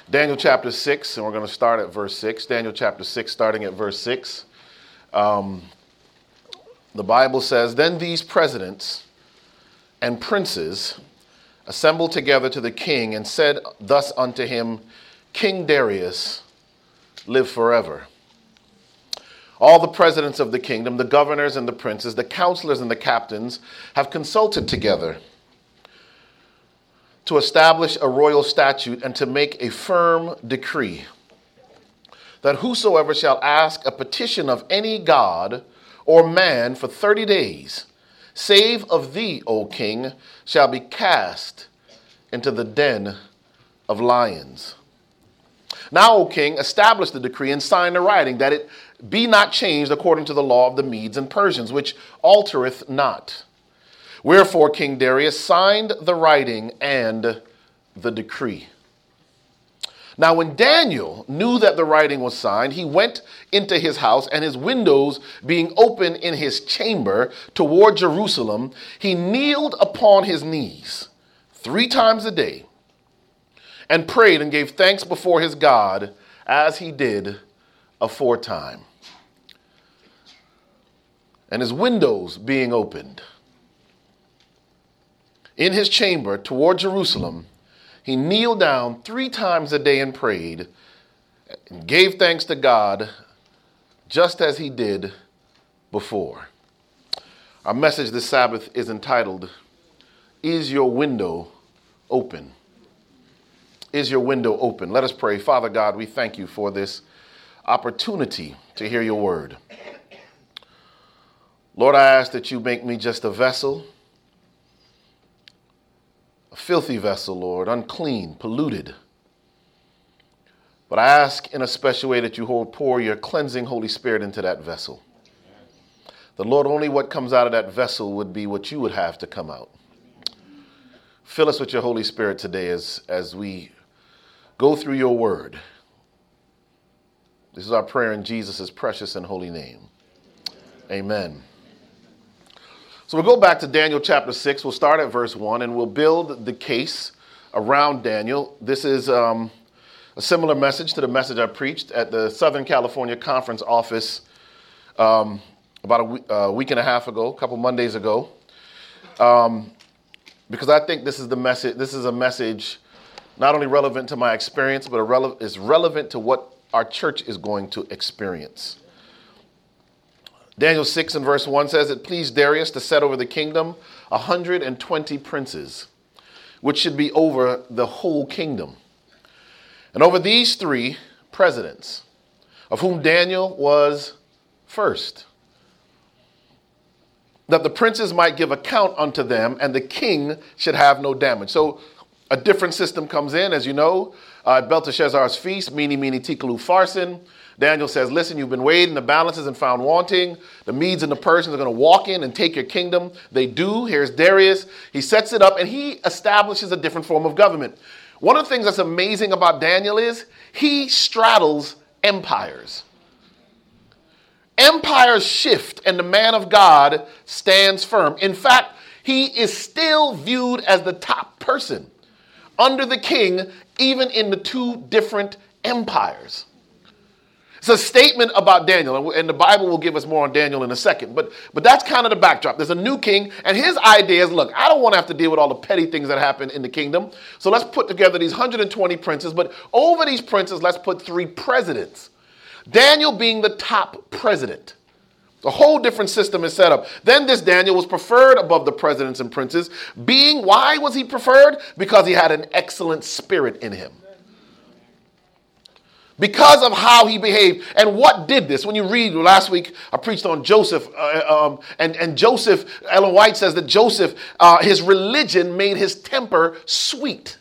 Daniel chapter 6, and we're going to start at verse 6. Daniel chapter 6, starting at verse 6. The Bible says, "Then these presidents and princes assembled together to the king and said thus unto him, King Darius, live forever. All the presidents of the kingdom, the governors and the princes, the counselors and the captains have consulted together to establish a royal statute and to make a firm decree that whosoever shall ask a petition of any god or man for 30 days, save of thee, O king, shall be cast into the den of lions. Now, O king, establish the decree and sign the writing, that it be not changed according to the law of the Medes and Persians, which altereth not. Wherefore King Darius signed the writing and the decree. Now when Daniel knew that the writing was signed, he went into his house, and his windows being open in his chamber toward Jerusalem, he kneeled upon his knees 3 times a day and prayed and gave thanks before his God as he did aforetime. And his windows being opened in his chamber toward Jerusalem, he kneeled down 3 times a day and prayed and gave thanks to God just as he did before." Our message this Sabbath is entitled, "Is Your Window Open?" Is your window open? Let us pray. Father God, we thank you for this opportunity to hear your word. Lord, I ask that you make me just a vessel, a filthy vessel, Lord, unclean, polluted. But I ask in a special way that you pour your cleansing Holy Spirit into that vessel. The Lord, only what comes out of that vessel would be what you would have to come out. Fill us with your Holy Spirit today as we go through your word. This is our prayer in Jesus' precious and holy name. Amen. So we'll go back to Daniel chapter 6. We'll start at verse 1 and we'll build the case around Daniel. This is a similar message to the message I preached at the Southern California Conference office about a week and a half ago, a couple Mondays ago. Because I think this is the message. This is a message not only relevant to my experience, but is relevant to what our church is going to experience. Daniel 6 and verse 1 says, "It pleased Darius to set over the kingdom 120 princes, which should be over the whole kingdom. And over these 3 presidents, of whom Daniel was first, that the princes might give account unto them, and the king should have no damage." So a different system comes in, as you know, at Belteshazzar's feast, Mene, Mene, Tekel, Upharsin. Daniel says, listen, you've been weighed in the balances and found wanting. The Medes and the Persians are going to walk in and take your kingdom. They do. Here's Darius. He sets it up and he establishes a different form of government. One of the things that's amazing about Daniel is he straddles empires. Empires shift and the man of God stands firm. In fact, he is still viewed as the top person under the king, even in the 2 different empires. It's a statement about Daniel, and the Bible will give us more on Daniel in a second. But that's kind of the backdrop. There's a new king, and his idea is, look, I don't want to have to deal with all the petty things that happen in the kingdom. So let's put together these 120 princes, but over these princes, let's put 3 presidents. Daniel being the top president. A whole different system is set up. Then this Daniel was preferred above the presidents and princes. Why was he preferred? Because he had an excellent spirit in him. Because of how he behaved. And what did this? When you read, last week I preached on Joseph, and Joseph, Ellen White says that Joseph, his religion made his temper sweet.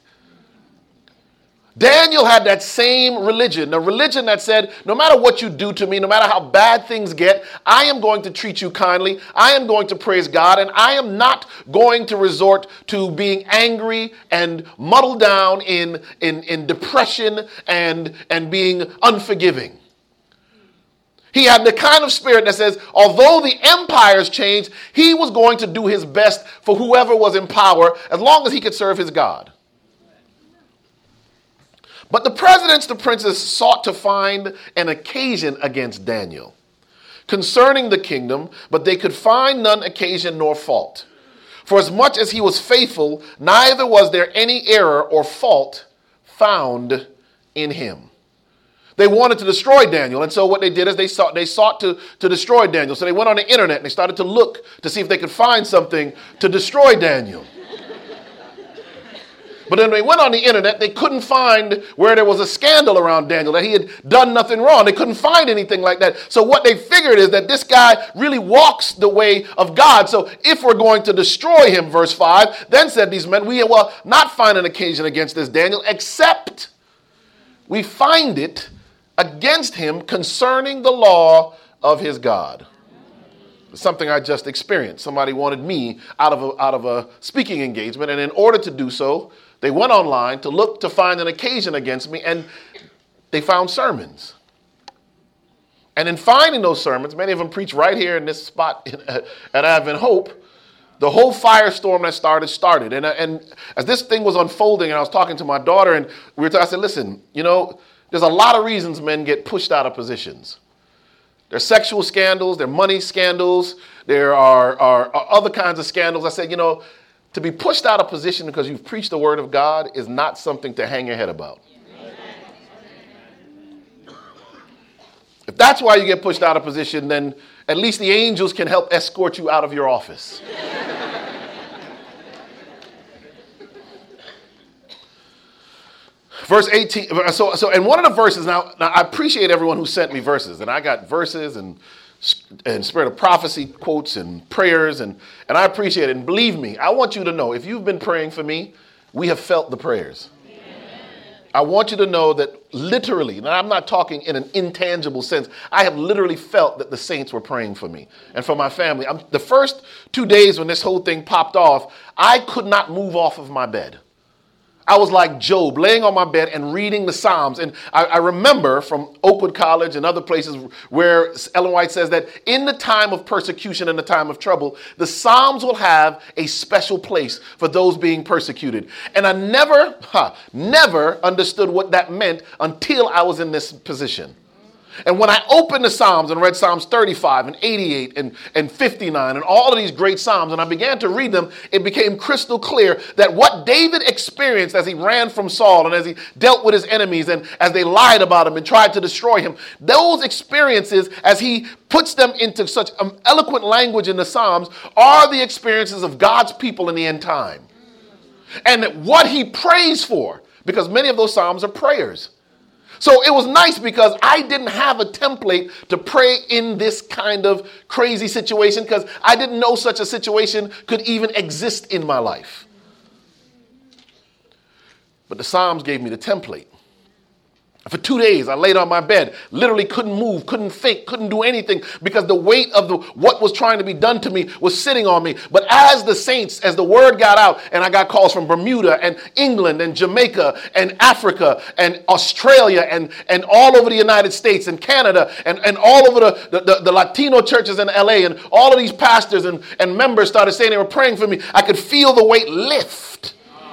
Daniel had that same religion, a religion that said, no matter what you do to me, no matter how bad things get, I am going to treat you kindly. I am going to praise God, and I am not going to resort to being angry and muddled down in depression and being unforgiving. He had the kind of spirit that says, although the empires changed, he was going to do his best for whoever was in power as long as he could serve his God. But the presidents, the princes, sought to find an occasion against Daniel concerning the kingdom, but they could find none occasion nor fault. For as much as he was faithful, neither was there any error or fault found in him. They wanted to destroy Daniel, and so what they did is they sought to destroy Daniel. So they went on the internet and they started to look to see if they could find something to destroy Daniel. But then they went on the internet, they couldn't find where there was a scandal around Daniel, that he had done nothing wrong. They couldn't find anything like that. So what they figured is that this guy really walks the way of God. So if we're going to destroy him, verse 5, then said these men, we will not find an occasion against this Daniel, except we find it against him concerning the law of his God. It's something I just experienced. Somebody wanted me out of a speaking engagement, and in order to do so, they went online to look to find an occasion against me, and they found sermons. And in finding those sermons, many of them preached right here in this spot at Advent Hope, the whole firestorm that started. And as this thing was unfolding, and I was talking to my daughter, and I said, listen, there's a lot of reasons men get pushed out of positions. There's sexual scandals, there are money scandals, there are other kinds of scandals. I said, to be pushed out of position because you've preached the word of God is not something to hang your head about. If that's why you get pushed out of position, then at least the angels can help escort you out of your office. Verse 18, and one of the verses, now I appreciate everyone who sent me verses, and I got verses and spirit of prophecy quotes and prayers, and I appreciate it. And believe me, I want you to know, if you've been praying for me, we have felt the prayers. Amen. I want you to know that literally, and I'm not talking in an intangible sense, I have literally felt that the saints were praying for me and for my family. The first 2 days when this whole thing popped off, I could not move off of my bed. I was like Job, laying on my bed and reading the Psalms. And I remember from Oakwood College and other places where Ellen White says that in the time of persecution and the time of trouble, the Psalms will have a special place for those being persecuted. And I never understood what that meant until I was in this position. And when I opened the Psalms and read Psalms 35 and 88 and 59 and all of these great Psalms, and I began to read them, it became crystal clear that what David experienced as he ran from Saul and as he dealt with his enemies and as they lied about him and tried to destroy him, those experiences, as he puts them into such eloquent language in the Psalms, are the experiences of God's people in the end time. And what he prays for, because many of those Psalms are prayers. So it was nice because I didn't have a template to pray in this kind of crazy situation because I didn't know such a situation could even exist in my life. But the Psalms gave me the template. For 2 days, I laid on my bed, literally couldn't move, couldn't think, couldn't do anything because the weight of what was trying to be done to me was sitting on me. But as the word got out, and I got calls from Bermuda and England and Jamaica and Africa and Australia and all over the United States and Canada and all over the Latino churches in LA, and all of these pastors and members started saying they were praying for me, I could feel the weight lift.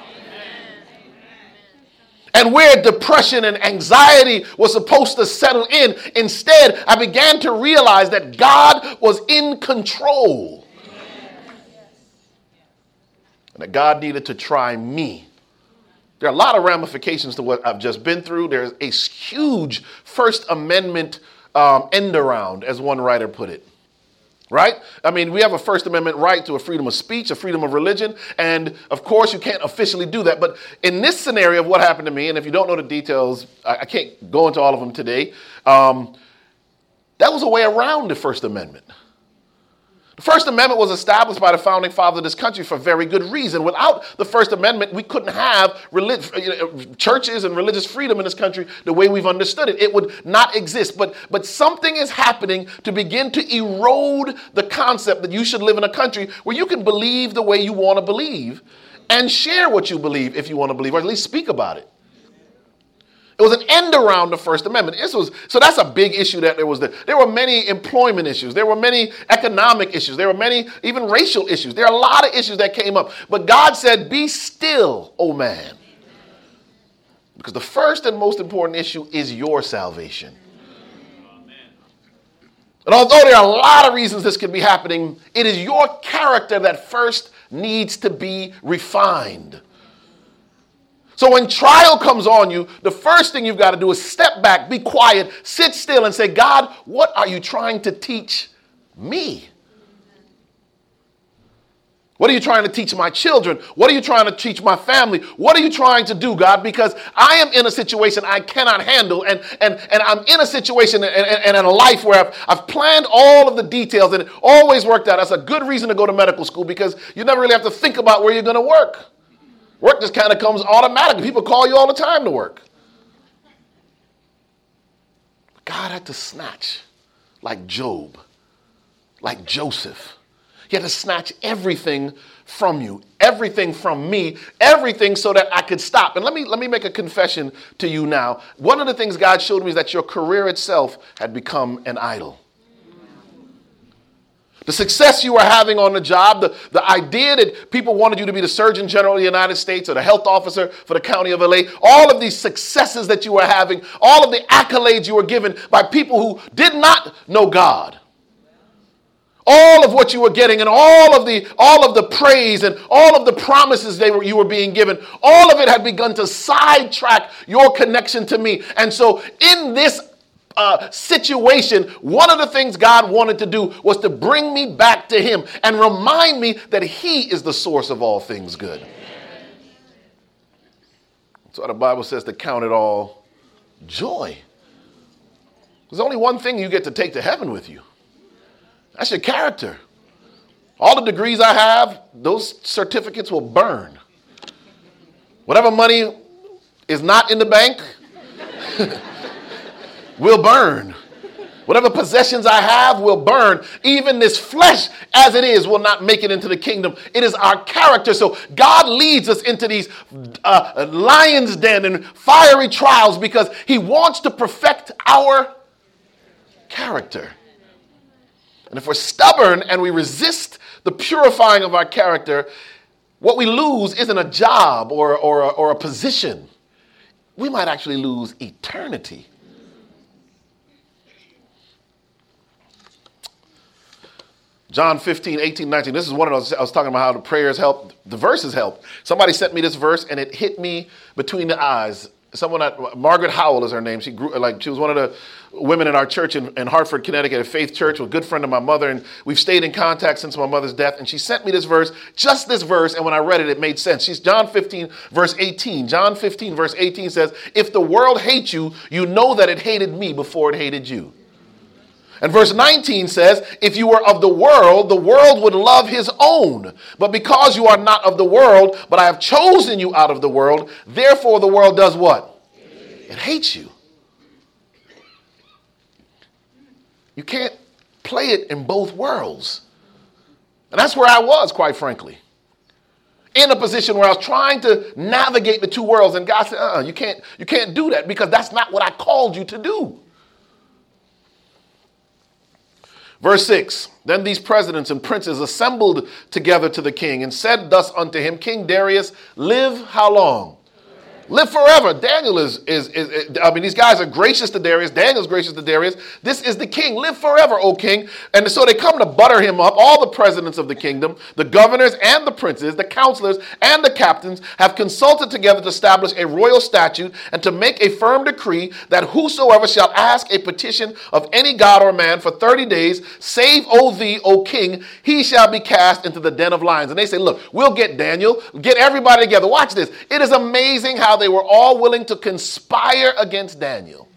And where depression and anxiety was supposed to settle in, instead, I began to realize that God was in control. And that God needed to try me. There are a lot of ramifications to what I've just been through. There's a huge First Amendment end around, as one writer put it. Right? I mean, we have a First Amendment right to a freedom of speech, a freedom of religion. And of course, you can't officially do that. But in this scenario of what happened to me, and if you don't know the details, I can't go into all of them today. That was a way around the First Amendment. The First Amendment was established by the founding fathers of this country for very good reason. Without the First Amendment, we couldn't have churches and religious freedom in this country the way we've understood it. It would not exist. But something is happening to begin to erode the concept that you should live in a country where you can believe the way you want to believe and share what you believe if you want to believe, or at least speak about it. It was an end around the First Amendment. So that's a big issue that there was. There were many employment issues. There were many economic issues. There were many even racial issues. There are a lot of issues that came up. But God said, be still, O man. Because the first and most important issue is your salvation. And although there are a lot of reasons this could be happening, it is your character that first needs to be refined. So when trial comes on you, the first thing you've got to do is step back, be quiet, sit still and say, God, what are you trying to teach me? What are you trying to teach my children? What are you trying to teach my family? What are you trying to do, God? Because I am in a situation I cannot handle, and I'm in a situation and in a life where I've planned all of the details, and it always worked out. That's a good reason to go to medical school, because you never really have to think about where you're going to work. Work just kind of comes automatically. People call you all the time to work. God had to snatch, like Job, like Joseph. He had to snatch everything from you, everything from me, everything so that I could stop. And let me make a confession to you now. One of the things God showed me is that your career itself had become an idol. The success you were having on the job, the idea that people wanted you to be the Surgeon General of the United States or the health officer for the county of LA, all of these successes that you were having, all of the accolades you were given by people who did not know God. All of what you were getting and all of the praise and all of the promises you were being given, all of it had begun to sidetrack your connection to me. And so in this situation, one of the things God wanted to do was to bring me back to him and remind me that he is the source of all things good. That's why the Bible says to count it all joy. There's only one thing you get to take to heaven with you. That's your character. All the degrees I have, those certificates will burn. Whatever money is not in the bank will burn. Whatever possessions I have will burn. Even this flesh as it is will not make it into the kingdom. It is our character. So God leads us into these lion's den and fiery trials because he wants to perfect our character. And if we're stubborn and we resist the purifying of our character, what we lose isn't a job or a position. We might actually lose eternity. John 15, 18, 19. This is one of those, I was talking about how the prayers help, the verses help. Somebody sent me this verse and it hit me between the eyes. Margaret Howell is her name. She was one of the women in our church in Hartford, Connecticut, a faith church, a good friend of my mother, and we've stayed in contact since my mother's death. And she sent me this verse, just this verse, and when I read it, it made sense. She's John 15, verse 18. John 15, verse 18 says, "If the world hates you, you know that it hated me before it hated you." And verse 19 says, "If you were of the world would love his own. But because you are not of the world, but I have chosen you out of the world, therefore the world does what? It hates you." You can't play it in both worlds. And that's where I was, quite frankly. In a position where I was trying to navigate the two worlds. And God said, you can't do that because that's not what I called you to do. Verse 6, "Then these presidents and princes assembled together to the king and said thus unto him, King Darius, live how long? Live forever." Daniel these guys are gracious to Darius. Daniel's gracious to Darius. This is the king. Live forever, O king. And so they come to butter him up. All the presidents of the kingdom, the governors and the princes, the counselors and the captains have consulted together to establish a royal statute and to make a firm decree that whosoever shall ask a petition of any god or man for 30 days, save, O thee, O king, he shall be cast into the den of lions. And they say, look, we'll get Daniel, get everybody together. Watch this. It is amazing how they were all willing to conspire against Daniel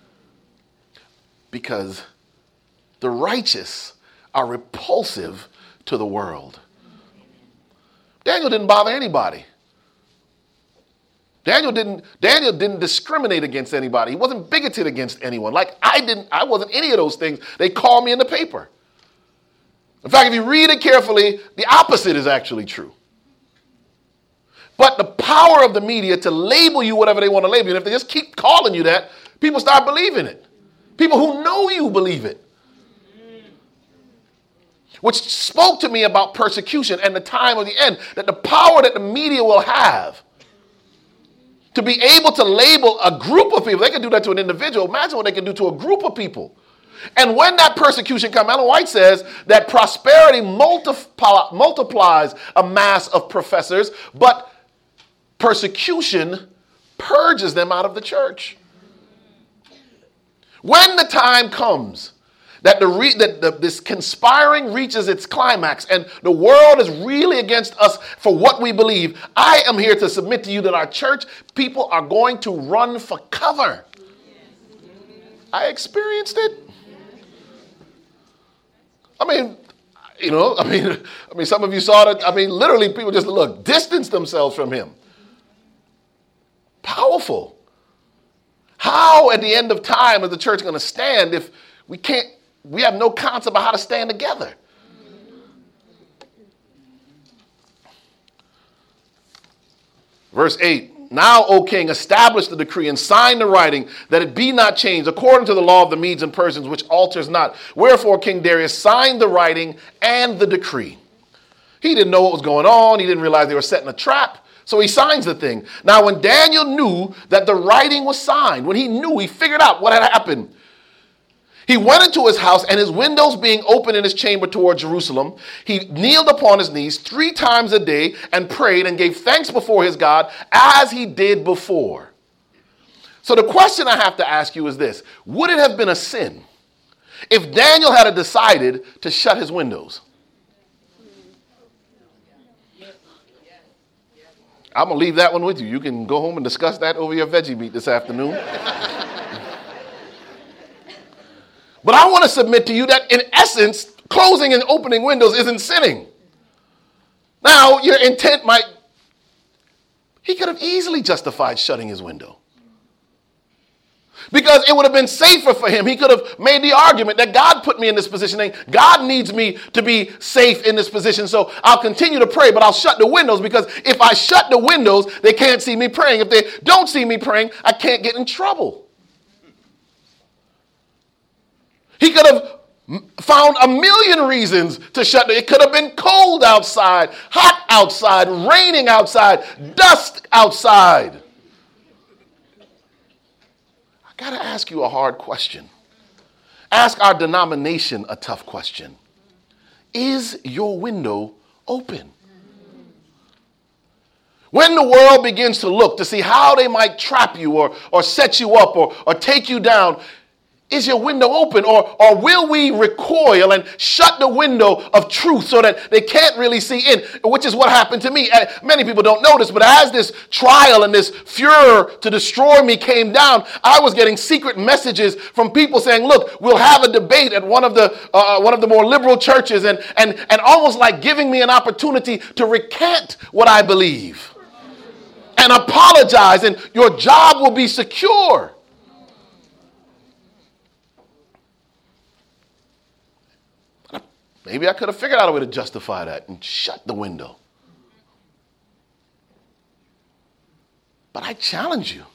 because the righteous are repulsive to the world. Daniel didn't bother anybody. Daniel didn't discriminate against anybody. He wasn't bigoted against anyone. Like I wasn't any of those things. They called me in the paper. In fact, if you read it carefully, the opposite is actually true. But the power of the media to label you whatever they want to label you, and if they just keep calling you that, people start believing it. People who know you believe it. Which spoke to me about persecution and the time of the end, that the power that the media will have To be able to label a group of people, they can do that to an individual. Imagine what they can do to a group of people. And when that persecution comes, Ellen White says that prosperity multiplies a mass of professors, but persecution purges them out of the church. When the time comes that this conspiring reaches its climax and the world is really against us for what we believe, I am here to submit to you that our church people are going to run for cover. I experienced it. I mean, some of you saw that. I mean, literally people just distance themselves from him. Powerful. How at the end of time is the church going to stand if we have no concept of how to stand together? Verse 8. Now, O king, establish the decree and sign the writing that it be not changed according to the law of the Medes and Persians, which alters not. Wherefore, King Darius signed the writing and the decree. He didn't know what was going on. He didn't realize they were setting a trap. So he signs the thing. Now, when Daniel knew that the writing was signed, when he figured out what had happened, he went into his house, and his windows being open in his chamber toward Jerusalem, he kneeled upon his knees 3 times a day and prayed and gave thanks before his God as he did before. So the question I have to ask you is this: would it have been a sin if Daniel had decided to shut his windows? I'm going to leave that one with you. You can go home and discuss that over your veggie meat this afternoon. But I want to submit to you that in essence, closing and opening windows isn't sinning. Now, your intent he could have easily justified shutting his window. Because it would have been safer for him. He could have made the argument that God put me in this position and God needs me to be safe in this position. So I'll continue to pray, but I'll shut the windows, because if I shut the windows, they can't see me praying. If they don't see me praying, I can't get in trouble. He could have found a million reasons to shut it. It could have been cold outside, hot outside, raining outside, dust outside. I got to ask you a hard question. Ask our denomination a tough question. Is your window open? When the world begins to look to see how they might trap you or set you up or take you down, is your window open, or will we recoil and shut the window of truth so that they can't really see in, which is what happened to me. Many people don't know this, but as this trial and this furor to destroy me came down, I was getting secret messages from people saying, look, we'll have a debate at one of the more liberal churches, and almost like giving me an opportunity to recant what I believe and apologize, and your job will be secure. Maybe I could have figured out a way to justify that and shut the window. But I challenge you.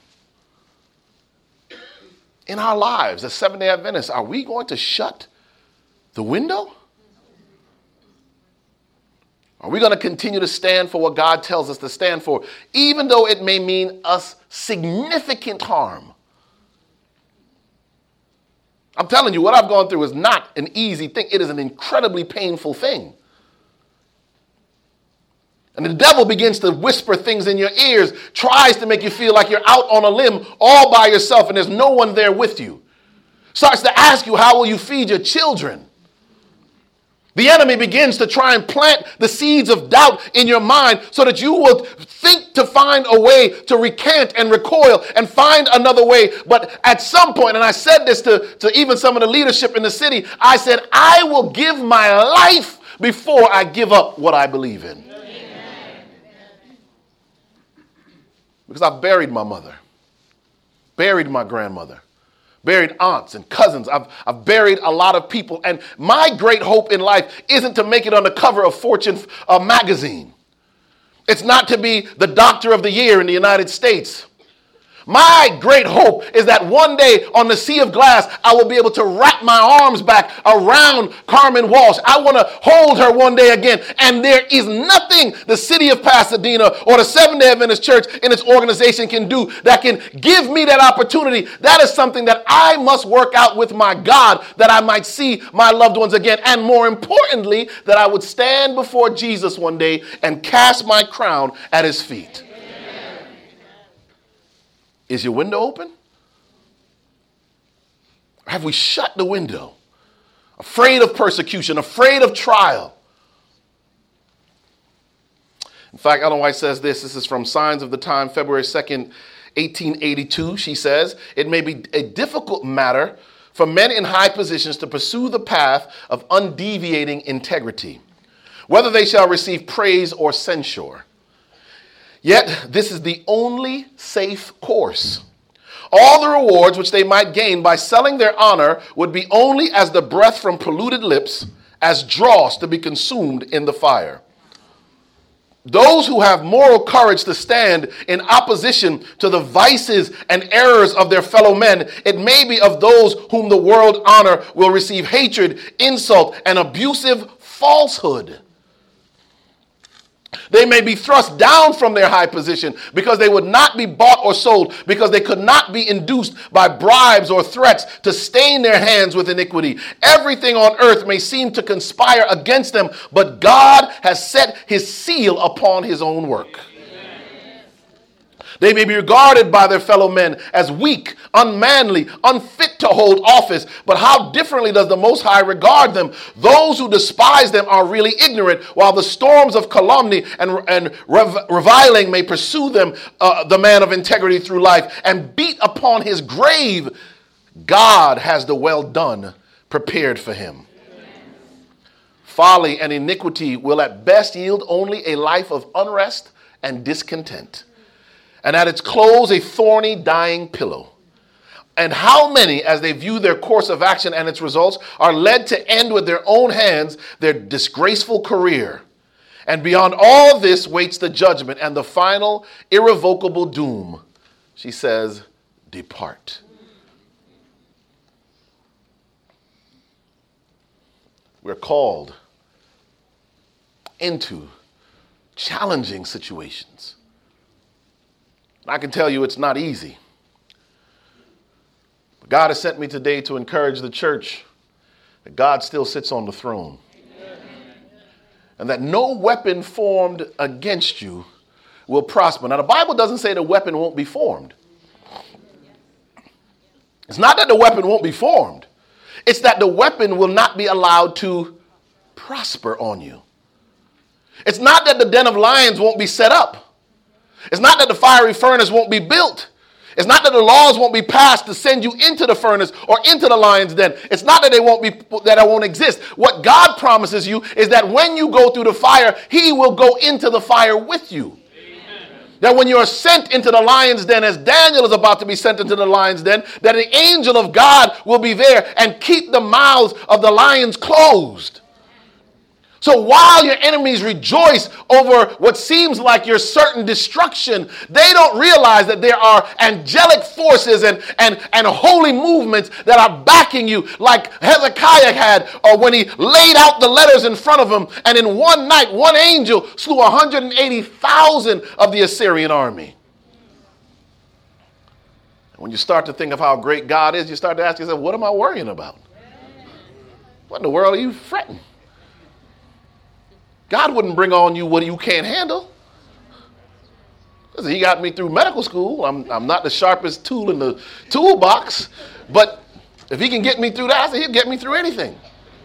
In our lives as Seventh-day Adventists, are we going to shut the window? Are we going to continue to stand for what God tells us to stand for, even though it may mean us significant harm? I'm telling you, what I've gone through is not an easy thing. It is an incredibly painful thing. And the devil begins to whisper things in your ears, tries to make you feel like you're out on a limb all by yourself and there's no one there with you. Starts to ask you, how will you feed your children? The enemy begins to try and plant the seeds of doubt in your mind so that you will think to find a way to recant and recoil and find another way. But at some point, and I said this to even some of the leadership in the city, I said, I will give my life before I give up what I believe in. Amen. Because I've buried my mother, buried my grandmother, buried aunts and cousins. I've buried a lot of people. And my great hope in life isn't to make it on the cover of Fortune magazine. It's not to be the doctor of the year in the United States. My great hope is that one day on the sea of glass, I will be able to wrap my arms back around Carmen Walsh. I want to hold her one day again. And there is nothing the city of Pasadena or the Seventh-day Adventist Church in its organization can do that can give me that opportunity. That is something that I must work out with my God, that I might see my loved ones again. And more importantly, that I would stand before Jesus one day and cast my crown at his feet. Is your window open? Or have we shut the window? Afraid of persecution, afraid of trial. In fact, Ellen White says this. This is from Signs of the Time, February 2nd, 1882. She says, it may be a difficult matter for men in high positions to pursue the path of undeviating integrity, whether they shall receive praise or censure. Yet this is the only safe course. All the rewards which they might gain by selling their honor would be only as the breath from polluted lips, as dross to be consumed in the fire. Those who have moral courage to stand in opposition to the vices and errors of their fellow men, it may be of those whom the world honor, will receive hatred, insult, and abusive falsehood. They may be thrust down from their high position because they would not be bought or sold, because they could not be induced by bribes or threats to stain their hands with iniquity. Everything on earth may seem to conspire against them, but God has set his seal upon his own work. They may be regarded by their fellow men as weak, unmanly, unfit to hold office. But how differently does the Most High regard them? Those who despise them are really ignorant, while the storms of calumny and reviling may pursue them, the man of integrity, through life, and beat upon his grave. God has the well done prepared for him. Folly and iniquity will at best yield only a life of unrest and discontent, and at its close a thorny, dying pillow. And how many, as they view their course of action and its results, are led to end with their own hands their disgraceful career. And beyond all this waits the judgment and the final irrevocable doom. She says, depart. We're called into challenging situations. I can tell you it's not easy. But God has sent me today to encourage the church that God still sits on the throne. Amen. And that no weapon formed against you will prosper. Now, the Bible doesn't say the weapon won't be formed. It's not that the weapon won't be formed. It's that the weapon will not be allowed to prosper on you. It's not that the den of lions won't be set up. It's not that the fiery furnace won't be built. It's not that the laws won't be passed to send you into the furnace or into the lion's den. It's not that it won't exist. What God promises you is that when you go through the fire, he will go into the fire with you. Amen. That when you're sent into the lion's den, as Daniel is about to be sent into the lion's den, that the angel of God will be there and keep the mouths of the lions closed. So while your enemies rejoice over what seems like your certain destruction, they don't realize that there are angelic forces and holy movements that are backing you, like Hezekiah had, or when he laid out the letters in front of him, and in one night, one angel slew 180,000 of the Assyrian army. When you start to think of how great God is, you start to ask yourself, what am I worrying about? What in the world are you fretting? God wouldn't bring on you what you can't handle. He got me through medical school. I'm not the sharpest tool in the toolbox, but if he can get me through that, he'll get me through anything.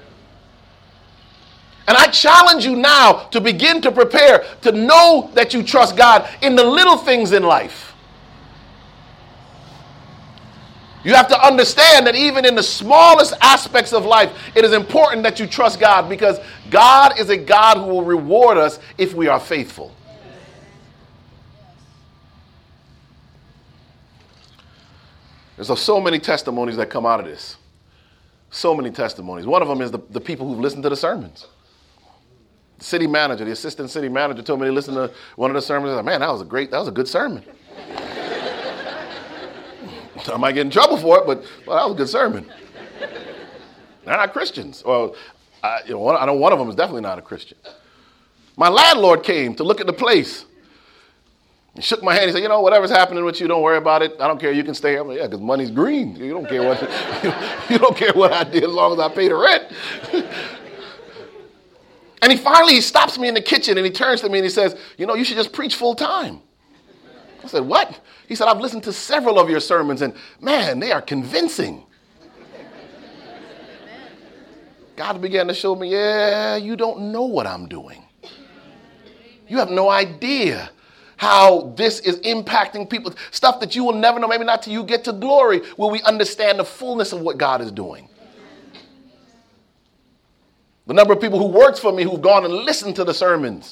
And I challenge you now to begin to prepare, to know that you trust God in the little things in life. You have to understand that even in the smallest aspects of life, it is important that you trust God, because God is a God who will reward us if we are faithful. There's so many testimonies that come out of this. So many testimonies. One of them is the people who've listened to the sermons. The city manager, the assistant city manager told me they listened to one of the sermons. I was like, man, that was a good sermon. I might get in trouble for it, but well, that was a good sermon. They're not Christians. Well, I know one of them is definitely not a Christian. My landlord came to look at the place. He shook my hand. He said, whatever's happening with you, don't worry about it. I don't care. You can stay here. I'm like, yeah, because money's green. You don't care what you don't care what I did as long as I pay the rent. And he stops me in the kitchen and he turns to me and he says, you should just preach full time. I said, what? He said, I've listened to several of your sermons and man, they are convincing. God began to show me, you don't know what I'm doing. You have no idea how this is impacting people. Stuff that you will never know, maybe not till you get to glory, will we understand the fullness of what God is doing. The number of people who works for me who've gone and listened to the sermons.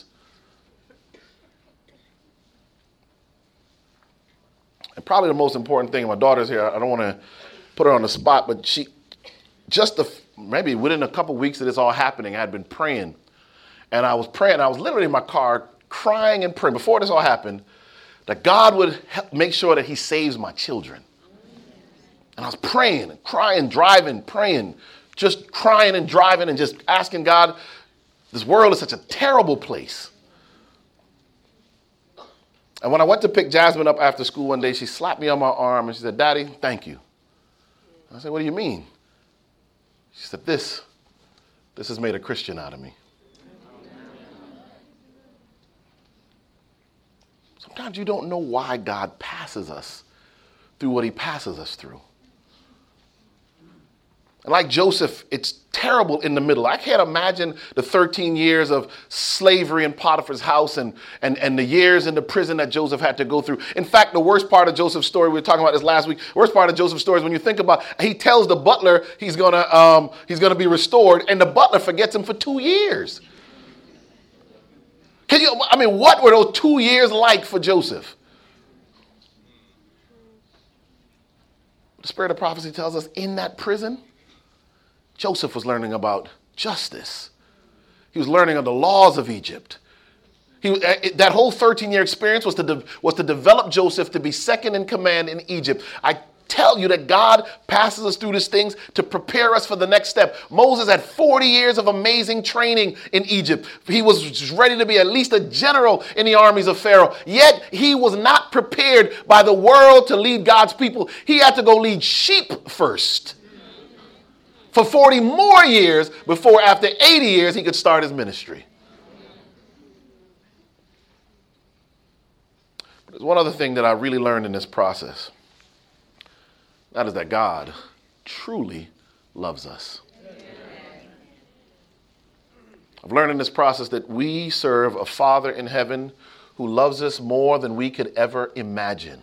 And probably the most important thing, my daughter's here, I don't want to put her on the spot, but she, maybe within a couple weeks of this all happening, I had been praying. And I was praying, I was literally in my car crying and praying before this all happened, that God would make sure that he saves my children. And I was praying and crying, driving, praying, just crying and driving and just asking God, this world is such a terrible place. And when I went to pick Jasmine up after school one day, she slapped me on my arm and she said, Daddy, thank you. I said, what do you mean? She said, this has made a Christian out of me. Sometimes you don't know why God passes us through what he passes us through. And like Joseph, it's terrible in the middle. I can't imagine the 13 years of slavery in Potiphar's house and the years in the prison that Joseph had to go through. In fact, the worst part of Joseph's story, we were talking about this last week, worst part of Joseph's story is when you think about, he tells the butler he's gonna be restored, and the butler forgets him for 2 years. What were those 2 years like for Joseph? The spirit of prophecy tells us in that prison, Joseph was learning about justice. He was learning of the laws of Egypt. That whole 13-year experience was to develop Joseph to be second in command in Egypt. I tell you that God passes us through these things to prepare us for the next step. Moses had 40 years of amazing training in Egypt. He was ready to be at least a general in the armies of Pharaoh. Yet he was not prepared by the world to lead God's people. He had to go lead sheep first for 40 more years before after 80 years he could start his ministry. But there's one other thing that I really learned in this process. That is that God truly loves us. I've learned in this process that we serve a Father in heaven who loves us more than we could ever imagine.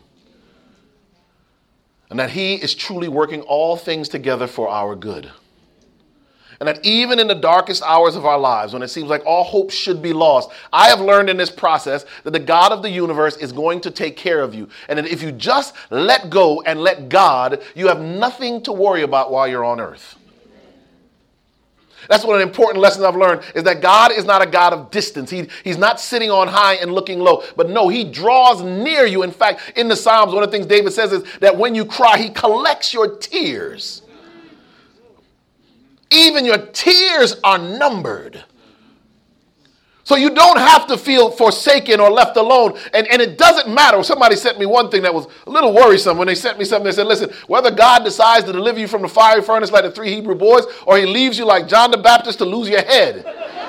And that he is truly working all things together for our good. And that even in the darkest hours of our lives, when it seems like all hope should be lost, I have learned in this process that the God of the universe is going to take care of you. And that if you just let go and let God, you have nothing to worry about while you're on earth. That's one of the important lessons I've learned, is that God is not a God of distance. He's not sitting on high and looking low. But no, he draws near you. In fact, in the Psalms, one of the things David says is that when you cry, he collects your tears. Even your tears are numbered. So you don't have to feel forsaken or left alone. And it doesn't matter. Somebody sent me one thing that was a little worrisome. When they sent me something, they said, listen, whether God decides to deliver you from the fiery furnace like the 3 Hebrew boys, or he leaves you like John the Baptist to lose your head.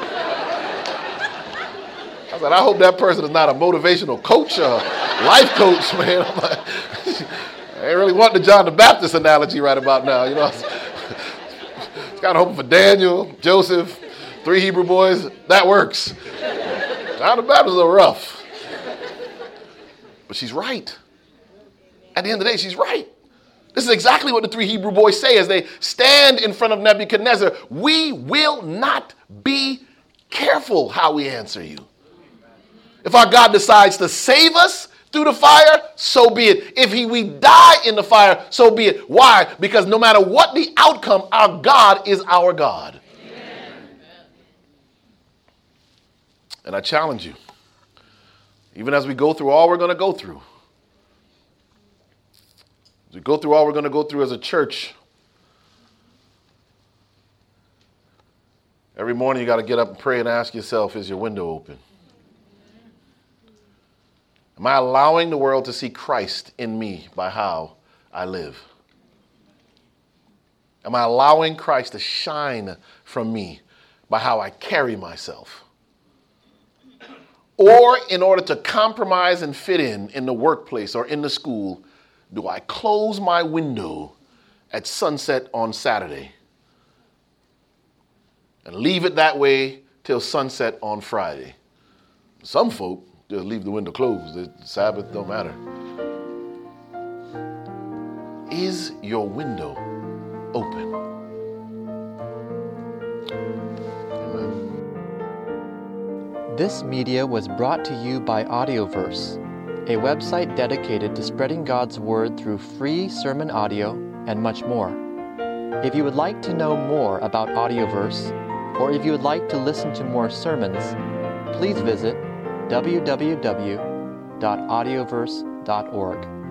I said, I hope that person is not a motivational coach or life coach, man. I'm like, I ain't really want the John the Baptist analogy right about now, you know. Kind of hoping for Daniel, Joseph, 3 Hebrew boys. That works. John the Baptist is a little rough. But she's right. At the end of the day, she's right. This is exactly what the 3 Hebrew boys say as they stand in front of Nebuchadnezzar. We will not be careful how we answer you. If our God decides to save us through the fire, so be it. If we die in the fire, so be it. Why? Because no matter what the outcome, our God is our God. Amen. And I challenge you, even as we go through all we're going to go through, As we go through all we're going to go through as a church, every morning you got to get up and pray and ask yourself, is your window open? Am I allowing the world to see Christ in me by how I live? Am I allowing Christ to shine from me by how I carry myself? Or in order to compromise and fit in the workplace or in the school, do I close my window at sunset on Saturday and leave it that way till sunset on Friday? Some folk just leave the window closed. The Sabbath don't matter. Is your window open? Amen. This media was brought to you by Audioverse, a website dedicated to spreading God's Word through free sermon audio and much more. If you would like to know more about Audioverse, or if you would like to listen to more sermons, please visit www.audioverse.org.